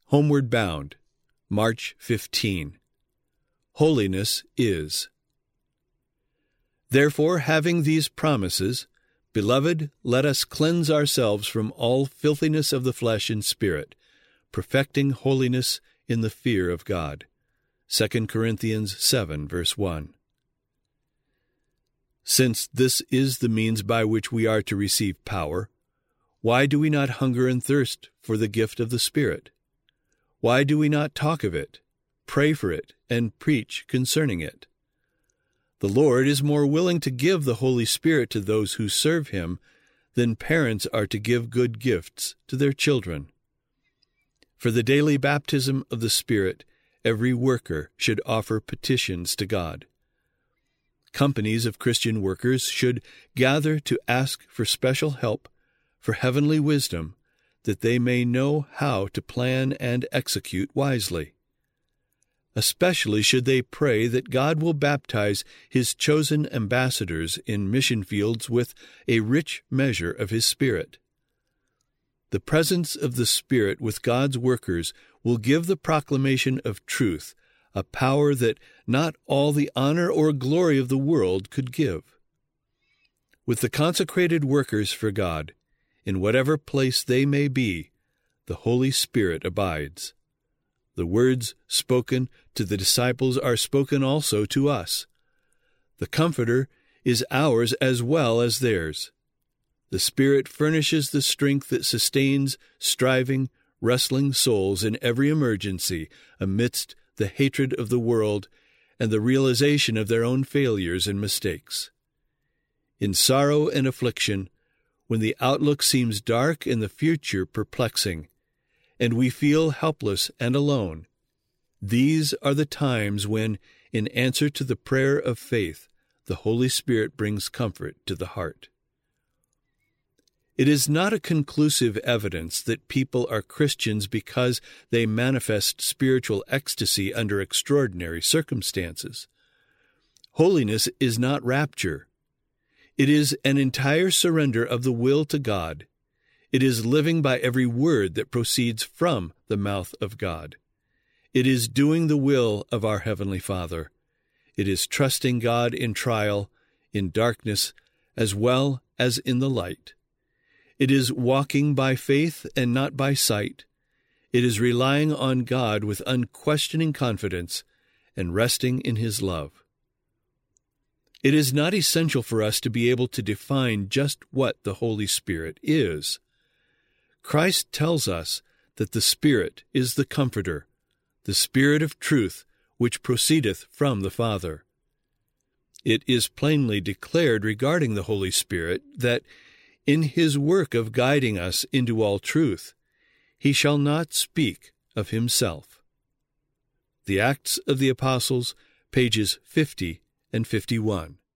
Homeward Bound, March 15. Holiness is. Therefore, having these promises, beloved, let us cleanse ourselves from all filthiness of the flesh and spirit, perfecting holiness in the fear of God. 2 Corinthians 7, verse 1. Since this is the means by which we are to receive power, why do we not hunger and thirst for the gift of the Spirit? Why do we not talk of it, pray for it, and preach concerning it? The Lord is more willing to give the Holy Spirit to those who serve Him than parents are to give good gifts to their children. For the daily baptism of the Spirit, every worker should offer petitions to God. Companies of Christian workers should gather to ask for special help, for heavenly wisdom, that they may know how to plan and execute wisely. Especially should they pray that God will baptize His chosen ambassadors in mission fields with a rich measure of His Spirit. The presence of the Spirit with God's workers will give the proclamation of truth a power that not all the honor or glory of the world could give. With the consecrated workers for God, in whatever place they may be, the Holy Spirit abides. The words spoken to the disciples are spoken also to us. The Comforter is ours as well as theirs. The Spirit furnishes the strength that sustains striving, wrestling souls in every emergency amidst the hatred of the world and the realization of their own failures and mistakes. In sorrow and affliction, when the outlook seems dark and the future perplexing, and we feel helpless and alone, these are the times when, in answer to the prayer of faith, the Holy Spirit brings comfort to the heart. It is not a conclusive evidence that people are Christians because they manifest spiritual ecstasy under extraordinary circumstances. Holiness is not rapture. It is an entire surrender of the will to God. It is living by every word that proceeds from the mouth of God. It is doing the will of our Heavenly Father. It is trusting God in trial, in darkness, as well as in the light. It is walking by faith and not by sight. It is relying on God with unquestioning confidence and resting in His love. It is not essential for us to be able to define just what the Holy Spirit is. Christ tells us that the Spirit is the Comforter, the Spirit of truth, which proceedeth from the Father. It is plainly declared regarding the Holy Spirit that in His work of guiding us into all truth, He shall not speak of Himself. The Acts of the Apostles, pages 50 and 51.